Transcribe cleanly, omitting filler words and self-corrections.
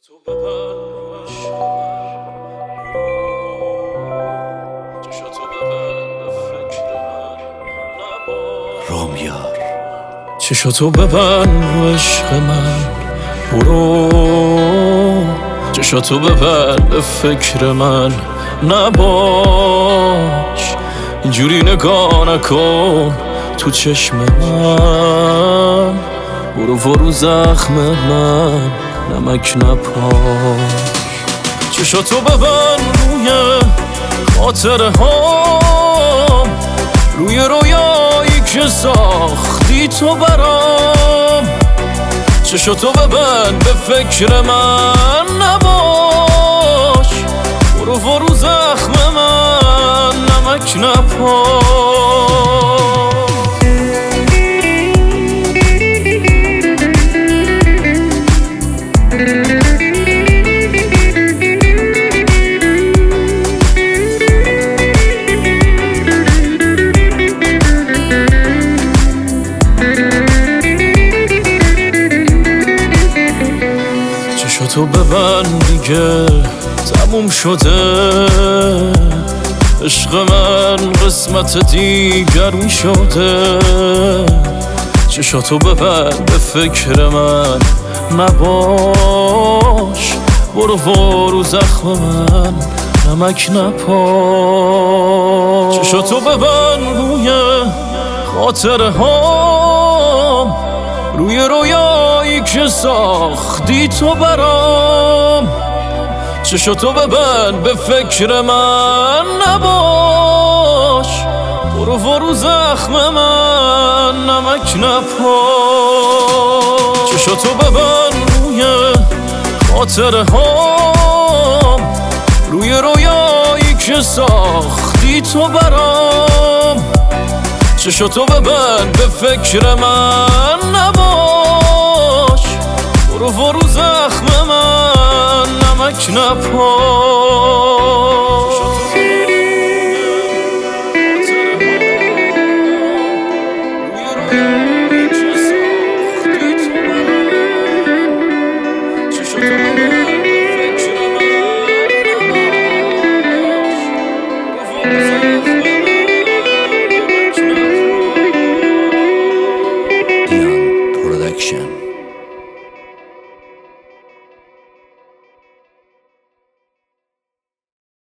تو ببر عشق من، چشاتو ببر به فکر من نباش. رامیار چشاتو ببر عشق من، برو چشاتو ببر به فکر من نباش. اینجوری نگاه نکن تو چشم من، برو زخم من نمک نپاش. چشاتو ببر روی خاطره هام، روی رویایی که ساختی تو برام. چشاتو ببر به فکر من نباش، برو زخم من نمک نپاش. چشاتو ببند دیگه تموم شده، عشق من قسمت دیگری شده. چشاتو ببند به فکر من نباش، برو زخم من نمک نپاش. چشاتو ببند روی خاطره هام، روی رویایی که ساختی تو برام. چشاتو ببند به فکر من نباش، برو زخم من نمک نپاش. چشاتو ببند روی خاطره هام، روی رویایی که ساختی تو برام. چشاتو ببند به فکر من نباش، برو زخم من نمک نپاش.